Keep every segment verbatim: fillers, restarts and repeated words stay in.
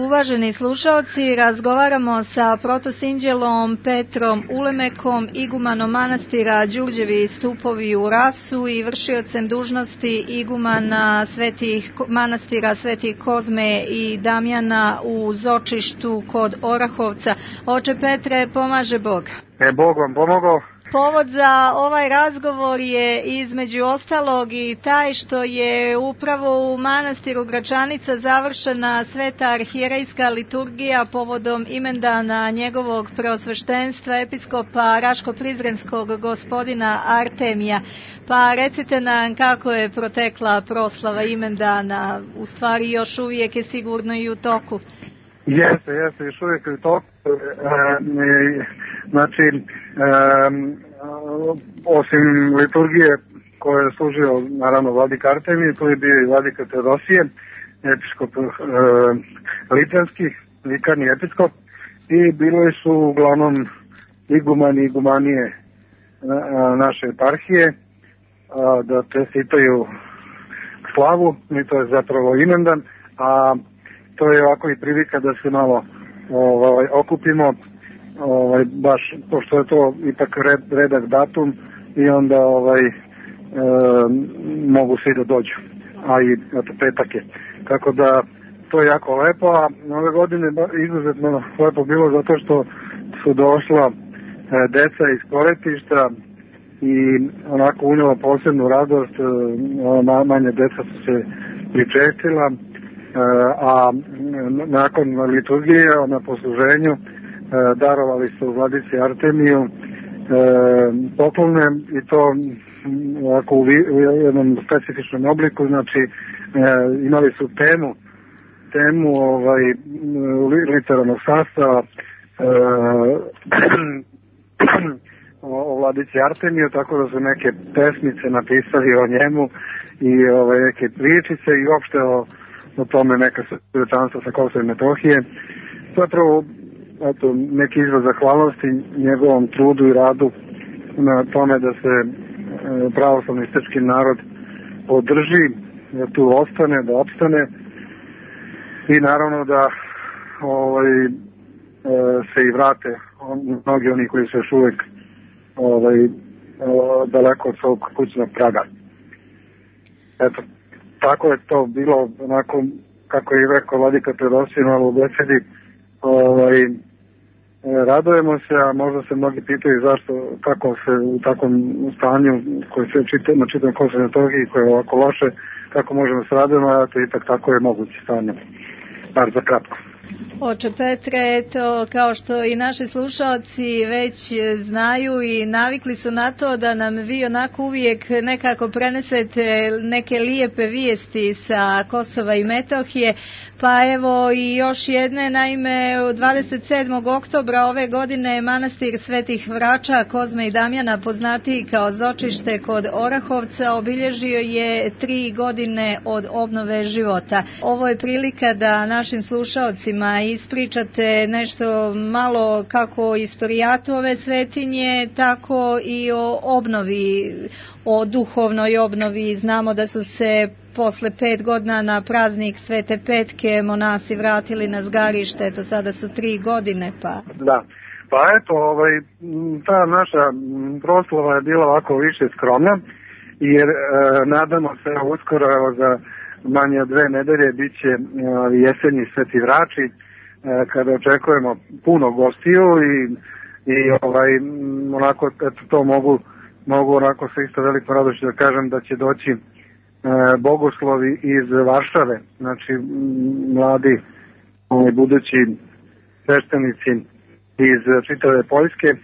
Uvaženi slušaoci, razgovaramo sa protosinđelom Petrom Ulemekom, igumanom manastira Đurđevi stupovi u Rasu i vršiocem dužnosti igumana svetih, manastira Svetih Kozme i Damjana u Zočištu kod Orahovca. Oče Petre, pomaže Bog. E, Bog vam pomogao. Povod za ovaj razgovor je između ostalog i taj što je upravo u manastiru Gračanica završena sveta arhijerejska liturgija povodom imendana njegovog preosveštenstva episkopa Raško-Prizrenskog gospodina Artemija. Pa recite nam kako je protekla proslava imendana, u stvari još uvijek je sigurno i u toku. Jeste, jeste, još uvijek je u toku. E, znači, e, osim liturgije koja je služio, naravno, vladika Artemije, tu je bio i vladika Teodosije, episkop e, Litanski, vikarni episkop, i bili su uglavnom igumani i igumanije naše eparhije da čestitaju slavu, i to je zapravo imendan, a to je ovako i prilika da se malo ovaj, okupimo, ovaj, baš pošto je to ipak red, redak datum i onda ovaj, e, mogu svi da dođu, a i eto, petak je. Tako da to je jako lepo, a ove godine izuzetno lepo bilo zato što su došla e, deca iz Koretišta i onako unijela posebnu radost, e, manje deca su se pričestila, a nakon liturgije na posluženju darovali su vladici Artemiju poklone i to ovako u jednom specifičnom obliku, znači imali su temu temu ovaj literarnog sastava o vladici Artemiju, tako da su neke pesmice napisali o njemu i ovaj neke pričice i uopšte o o tome neka svečanstva sa Kosova i Metohije. Zapravo, eto, neki izraz zahvalnosti njegovom trudu i radu na tome da se e, pravoslavni srpski narod održi, da tu ostane, da opstane i naravno da ovaj, e, se i vrate on, mnogi oni koji su još uvijek ovaj, e, daleko od svog kućnog praga. Eto, tako je to bilo, onako, kako je rekao vladika Teodosije u besedi, ovaj, radujemo se, a možda se mnogi pitaju zašto, kako se u takvom stanju koji se čita, na čitam Kosovo i Metohiji, koje je ovako loše, kako možemo se radujemo, a to ipak tako je moguće stanje, bar za kratko. Oče Petre, eto, kao što i naši slušalci već znaju i navikli su na to da nam vi onako uvijek nekako prenesete neke lijepe vijesti sa Kosova i Metohije, pa evo i još jedne, naime, dvadeset sedmog oktobra ove godine manastir Svetih Vrača, Kozme i Damjana, poznatiji kao Zočište kod Orahovca, obilježio je tri godine od obnove života. Ovo je prilika da našim slušalcima ispričate nešto malo kako o istorijatu ove svetinje, tako i o obnovi, o duhovnoj obnovi. Znamo da su se posle pet godina na praznik Svete Petke monasi vratili na Zgarište, eto sada su tri godine pa... Da, pa eto, ovaj, ta naša proslava je bila ovako više skromna, jer e, nadamo se uskoro, evo, za manje od dve nedelje bit će e, jesenji Sveti Vrači, e, kada očekujemo puno gostiju i, i ovaj, onako, eto, to mogu, mogu onako sa isto velikom radošću da kažem da će doći bogoslovi iz Varšave, znači mladi budući sveštenici iz čitave Poljske, e,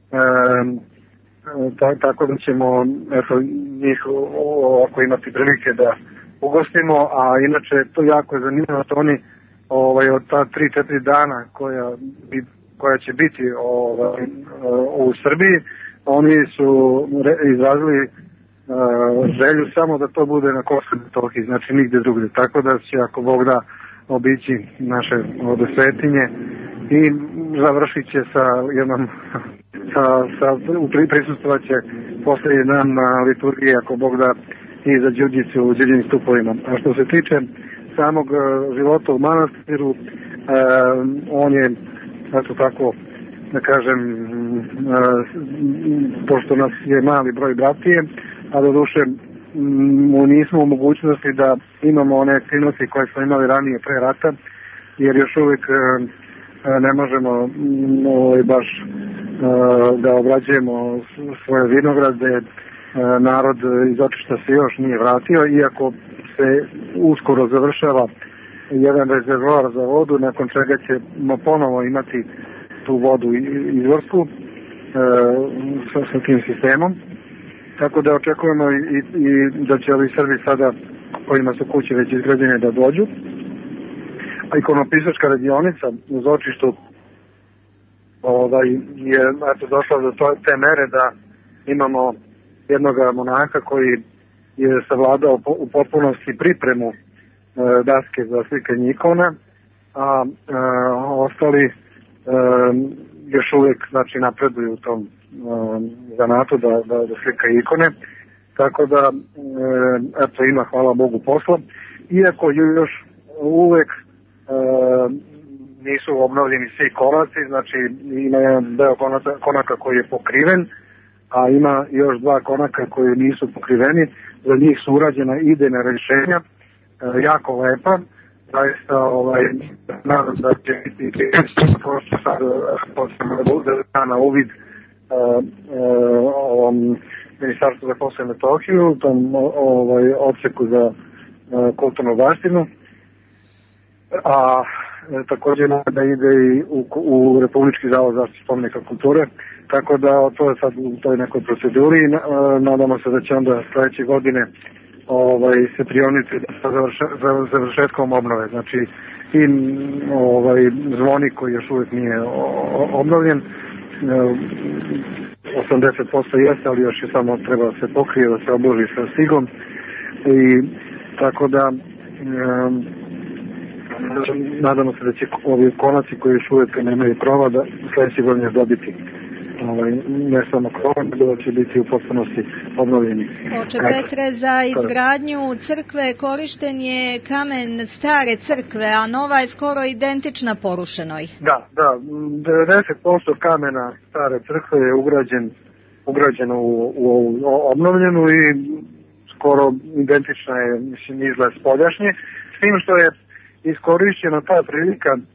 tako da ćemo eto, njih ovako imati prilike da ugostimo, a inače to jako je zanimljivo što oni ovaj, od ta tri četiri dana koja, koja će biti ovaj, u Srbiji, oni su izrazili želju samo da to bude na Kosovu i Metohiji, znači nigde drugde, tako da će, ako Bog da, obići naše ovde svetinje i završit će sa jednom sa, sa, prisustvovat će posljednji dan na liturgiji, ako Bog da, i za Đurđicu u Đurđevim stupovima. A što se tiče samog života u manastiru, on je, eto tako, da kažem, pošto nas je mali broj bratije, a do duše mu nismo u mogućnosti da imamo one aktivnosti koje smo imali ranije pre rata, jer još uvijek ne možemo baš da obrađujemo svoje vinograde. Narod iz Očišta se još nije vratio, iako se uskoro završava jedan rezervoar za vodu, nakon čega ćemo ponovo imati tu vodu izvorsku sa, sa tim sistemom. Tako da očekujemo i, i da će ovi Srbi sada, kojima su kuće već izgrađene, da dođu. A ikonopisačka radionica u Očištu ovaj, je eto, došla do to, te mere da imamo jednog monaka koji je savladao po, u potpunosti pripremu e, daske za slikanje ikona, a e, ostali e, još uvijek znači, napreduju u tom e, zanatu da, da, da slikaju ikone. Tako da, e, eto, ima, hvala Bogu, posla. Iako još uvijek e, nisu obnovljeni svi konaci, znači ima jedan deo konaka, konaka koji je pokriven, a ima još dva konaka koji nisu pokriveni. Za njih su urađena idejna rješenja, e, jako lepa. Zaista, ovaj, nadam da će biti pošto sad da na uvid e, e, ovom Ministarstvu za Kosovo i Metohiju, u tom ovaj, odseku za e, kulturnu baštinu. A e, također da ide i u, u Republički zavod za zaštitu spomenika kulture. Tako da to je sad u toj nekoj proceduri i nadamo se da će onda sledeće godine ovaj, se prioniti sa završetkom obnove. Znači i ovaj, zvonik koji još uvijek nije obnovljen, osamdeset posto jeste, ali još je samo treba da se pokrije, da se obloži sa stigom. I tako da um, nadamo se da će ovi konaci koji još uvijek nemaju krova da sledeće godine dobiti ovaj, ne samo krova, nego da će biti u potpunosti obnovljeni. Oče Petre, za izgradnju crkve korišten je kamen stare crkve, a nova je skoro identična porušenoj. Da, da, devedeset posto kamena stare crkve je ugrađen, ugrađeno u, u, u obnovljenu i skoro identična je, mislim, izgled spoljašnje, s tim što je iskorišćena ta prilika. E,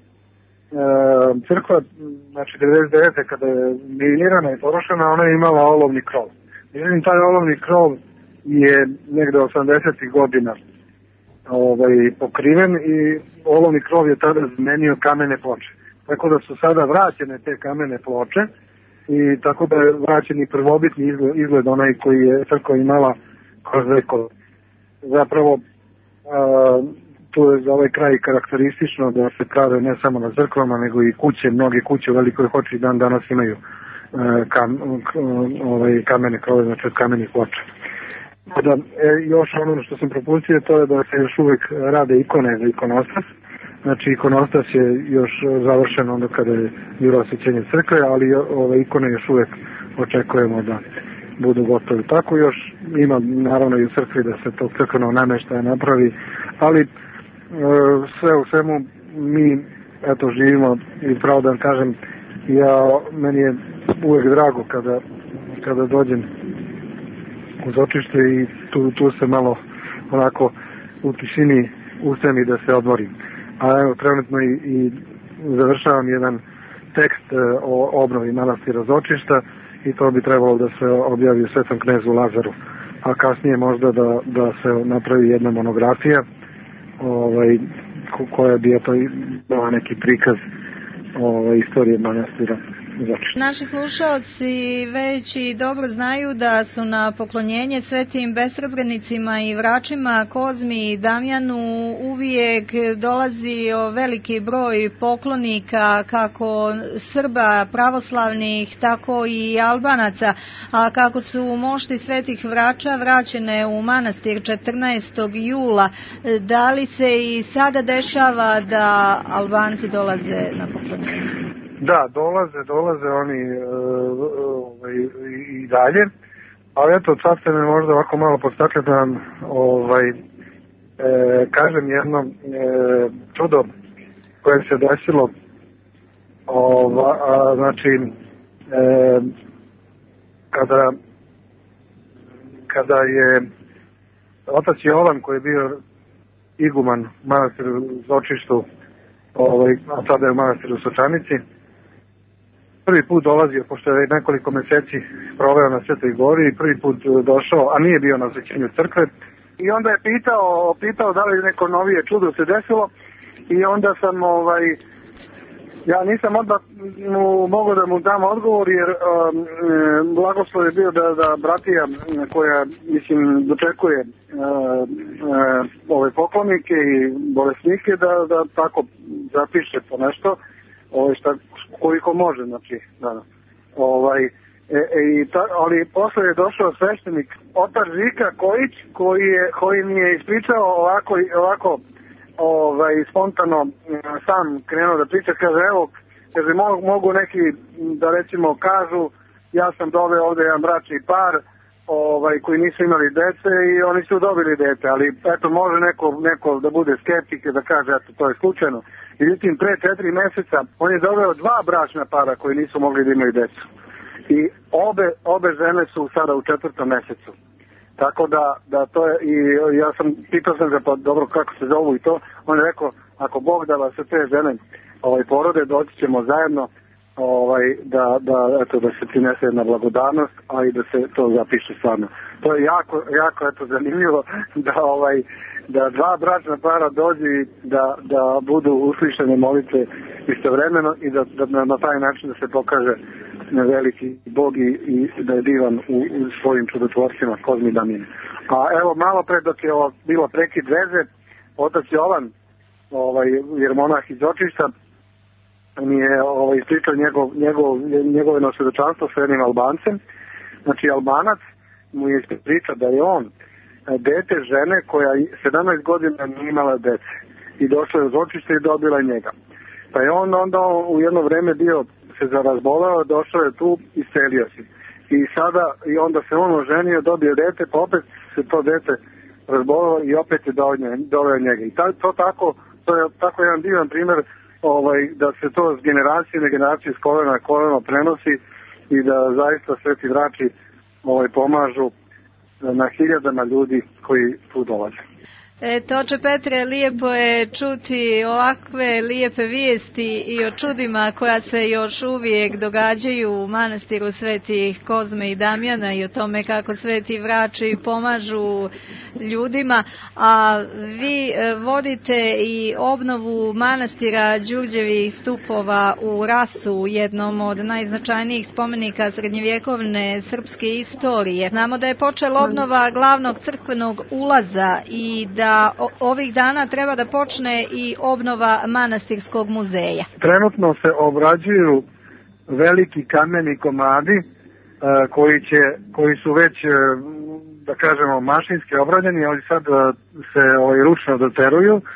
crkva, znači devedeset devete kada je minirana i porušena, ona je imala olovni krov. Međutim, taj olovni krov je negde osamdesetih godina ovaj, pokriven i olovni krov je tada zamenio kamene ploče. Tako da su sada vraćene te kamene ploče i tako da je vraćen i prvobitni izgled, izgled onaj koji je crkva imala kroz vekove. Zapravo, a, tu je za ovaj kraj karakteristično da se prave ne samo na crkvama, nego i kuće, mnoge kuće u Velikoj Hoči dan danas imaju e, kam, k, ovaj, kamene krove, znači od kamenih ploča. Da, e, još ono što sam propustio, to je da se još uvijek rade ikone za ikonostas. Znači ikonostas je još završen onda kada je bilo osvećenje crkve, ali ove ikone još uvijek očekujemo da budu gotovi. Tako još ima naravno i u crkvi da se to crkveno namještaja napravi, ali sve u svemu mi eto živimo i pravo da vam kažem, ja, meni je uvijek drago kada, kada dođem uz Očište i tu, tu se malo onako u tišini ustajem i da se odmorim. A evo trenutno i, i završavam jedan tekst o obnovi manastira iz Očišta i to bi trebalo da se objavi u Svetom knezu Lazaru, a kasnije možda da, da se napravi jedna monografija ovaj, koja bi eto dala neki prikaz ovaj, istorije manastira. Naši slušalci već i dobro znaju da su na poklonjenje svetim besrebrenicima i vračima Kozmi i Damjanu uvijek dolazio veliki broj poklonika kako Srba pravoslavnih, tako i Albanaca, a kako su mošti svetih vrača vraćene u manastir četrnaestog jula, da li se i sada dešava da Albanci dolaze na poklonjenje? Da, dolaze, dolaze oni e, ovaj, i dalje, ali eto, sad ste me možda ovako malo postakle da vam ovaj, e, kažem jedno e, čudo koje se desilo, ova, a, znači, e, kada, kada je otac Jovan, koji je bio iguman manastiru Zočištu, ovaj, a sada je u manastiru Sočanici, prvi put dolazio, pošto je nekoliko meseci proveo na Svetoj Gori i prvi put došao, a nije bio na osvećenju crkve. I onda je pitao, pitao da li neko novije čudo se desilo i onda sam, ovaj, ja nisam odmah mu mogao da mu dam odgovor jer um, blagoslov je bio da, da bratija koja, mislim, dočekuje uh, uh, ove poklonike i bolesnike da, da tako zapiše po nešto, ovaj, šta, koliko može, znači, da, ovaj, E, e, ta, ali posle je došao sveštenik otac Žika Kojić koji, je, koji mi je ispričao ovako, ovako ovaj, spontano sam krenuo da priča, kaže evo, kaže, mogu, mogu neki da recimo kažu ja sam doveo ovde jedan bračni par ovaj, koji nisu imali dece i oni su dobili dete, ali eto može neko, neko da bude skeptik i da kaže eto to je slučajno. I vidim pre četiri meseca on je doveo dva bračna para koji nisu mogli da imaju decu. I obe, obe žene su sada u četvrtom mesecu. Tako da, da to je, i ja sam, pitao sam ga pa dobro kako se zovu i to, on je rekao, ako Bog da vas se te žene ovaj, porode, doći ćemo zajedno ovaj, da, da, eto, da se prinese jedna blagodarnost, a i da se to zapiše stvarno. To je jako, jako eto, zanimljivo da, ovaj, da dva bračna para dođu i da, da budu uslišene molitve istovremeno i da, da na, na taj način da se pokaže na veliki Bog i, i da je divan u, u svojim čudotvorcima Kozmi i Damjanu. A evo malo pre dok je ovo bilo prekid veze, otac Jovan, ovaj, jer monah iz Zočišta, mi je ovaj, ispričao njegov, njegov, njegove nosvedočanstvo sa jednim Albancem. Znači Albanac mu je ispričao da je on dete žene koja sedamnaest godina nije imala dece i došla je u Zočište i dobila njega. Pa je on onda u jedno vreme bio se zarazbolao, došao je tu i selio se. I sada, i onda se on oženio, dobio dete, pa opet se to dete razbolao i opet je doveo njega. I ta, to tako, to je tako jedan divan primjer ovaj, da se to s generacije na generaciju, s kolena na koleno prenosi i da zaista sveti vrači ovaj, pomažu na hiljadama ljudi koji tu dolaze. Eto, oče Petre, lijepo je čuti ovakve lijepe vijesti i o čudima koja se još uvijek događaju u manastiru svetih Kozme i Damjana i o tome kako sveti vrači pomažu ljudima, a vi vodite i obnovu manastira Đurđevih stupova u Rasu, jednom od najznačajnijih spomenika srednjevjekovne srpske istorije. Znamo da je počela obnova glavnog crkvenog ulaza i da ovih dana treba da počne i obnova manastirskog muzeja. Trenutno se obrađuju veliki kameni komadi uh, koji, će, koji su već, uh, da kažemo, mašinski obrađeni, ali sad uh, se ovaj, ručno doteruju. Uh,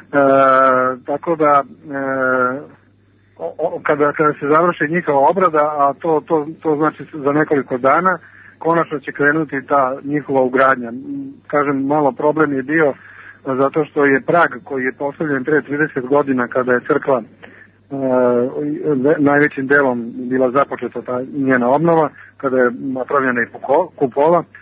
tako da uh, o, kada, kada se završi njihova obrada, a to, to, to znači za nekoliko dana, konačno će krenuti ta njihova ugradnja. Kažem, malo problem je bio zato što je prag koji je postavljen pre trideset godina kada je crkva e, najvećim delom bila započeta ta njena obnova, kada je napravljena i kupola, e,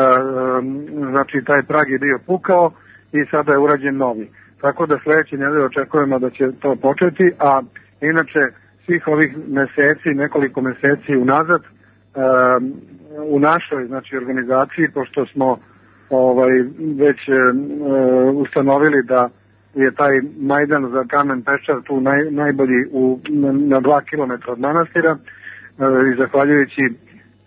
znači taj prag je bio pukao i sada je urađen novi. Tako da sljedeći nedelje očekujemo da će to početi, a inače svih ovih meseci, nekoliko meseci unazad, e, u našoj, znači, organizaciji, pošto smo ovaj, već e, ustanovili da je taj Majdan za Kamen Peščar tu naj, najbolji u, na, na dva kilometra od manastira e, i zahvaljujući e,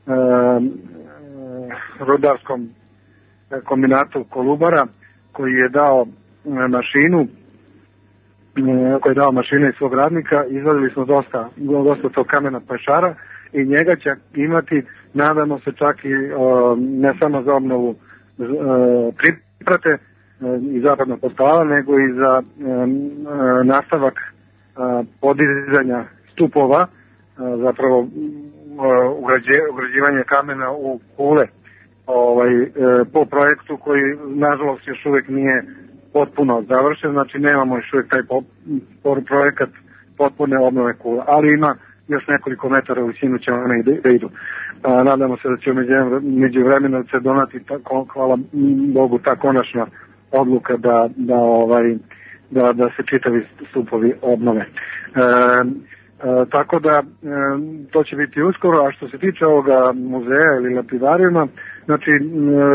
rudarskom kombinatu Kolubara koji je dao e, mašinu e, koji je dao mašinu iz svog radnika, izvadili smo dosta, dosta tog kamena Peščara i njega će imati, nadamo se, čak i o, ne samo za obnovu e, priprate e, i zapadnog postava, nego i za e, e, nastavak e, podizanja stupova, e, zapravo e, ugrađe, ugrađivanje kamena u kule ovaj, e, po projektu koji nažalost još uvijek nije potpuno završen, znači nemamo još uvijek taj projekat potpune obnove kule, ali ima još nekoliko metara u visinu će one da idu. A, nadamo se da će među vremena se donati, tako, hvala Bogu, ta konačna odluka da, da, ovaj, da, da se čitavi stupovi obnove. E, e, tako da e, to će biti uskoro, a što se tiče ovoga muzeja ili lapidarijuma, znači e,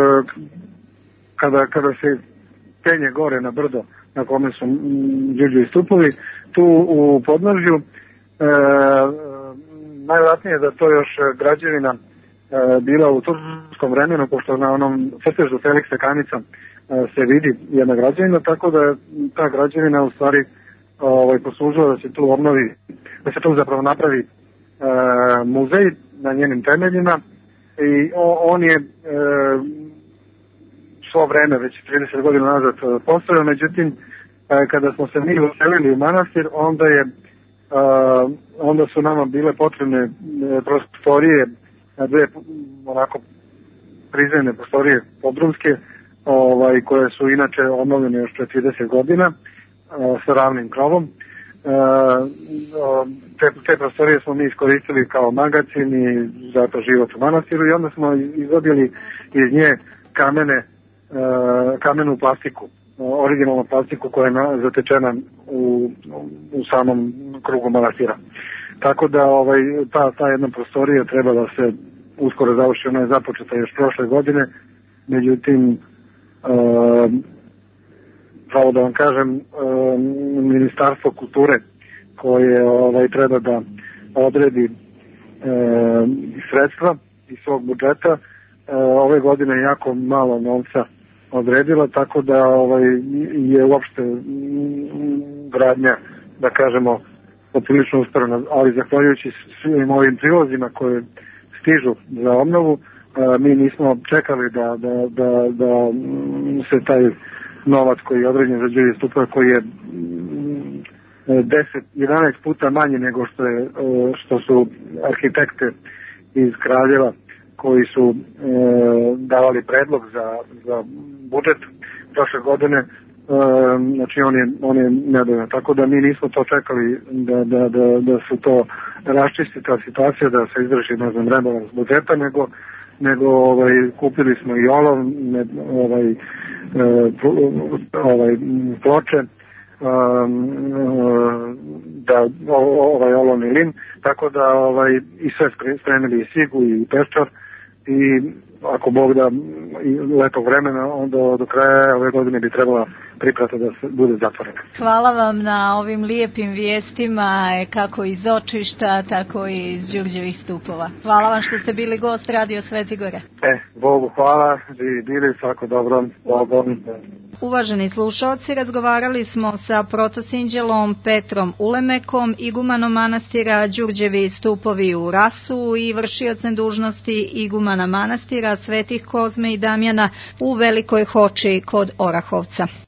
kada, kada se penje gore na brdo na kome su Đurđevi stupovi, tu u podnožju e, najvjerojatnije da to još građevina e, bila u turskom vremenu, pošto na onom crtežu Feliksa Kanica e, se vidi jedna građevina, tako da ta građevina u stvari ovaj, poslužila da se tu obnovi, da se tu zapravo napravi e, muzej na njenim temeljima i o, on je e, svo vreme, već trideset godina nazad postavio, međutim e, kada smo se mi uselili u manastir, onda je Uh, onda su nama bile potrebne prostorije, dve onako prizemne prostorije podrumske, ovaj, koje su inače obnovljene još pre trideset godina uh, sa ravnim krovom. Uh, te, te prostorije smo mi iskoristili kao magacin i zato život u manastiru i onda smo izvodili iz nje kamene, uh, kamenu plastiku. Originalnu plastiku koja je zatečena u, u samom krugu manastira. Tako da ovaj, ta, ta jedna prostorija treba da se uskoro završi, ona je započeta još prošle godine, međutim e, pravo da vam kažem, e, Ministarstvo kulture koje ovaj, treba da odredi e, sredstva iz svog budžeta, e, ove godine jako malo novca odredila, tako da ovaj, je uopšte gradnja, da kažemo, poprilično usporena, ali zahvaljujući svim ovim prilozima koje stižu za obnovu, mi nismo čekali da, da, da, da se taj novac koji je određen za Đurđevi stupove, koji je deset jedanaest puta manje nego što, je, što su arhitekte iz Kraljeva koji su e, davali predlog za, za budžet prošle godine, e, znači on je, on je nedovoljan. Tako da mi nismo to čekali da, da, da, da se to raščisti ta situacija, da se izvrši, ne znam, rebalans budžeta, nego, nego ovaj, kupili smo i olov, ne, ovaj, e, ovaj, ploče, da ovaj olovni lim, tako da ovaj, i sve spremili i sigu i peščar i ako Bog da letog vremena, onda do kraja ove godine bi trebala priprata da se bude zatvorena. Hvala vam na ovim lijepim vijestima, kako iz Očišta, tako i iz Đurđevih stupova. Hvala vam što ste bili gost Radio Sveti Gore. E, Bogu hvala, vi bili svako dobro, Bogom. Uvaženi slušalci, razgovarali smo sa protosinđelom Petrom Ulemekom, igumanom manastira Đurđevi stupovi u Rasu i vršiocem dužnosti igumana manastira Svetih Kozme i Damjana u Velikoj Hoči kod Orahovca.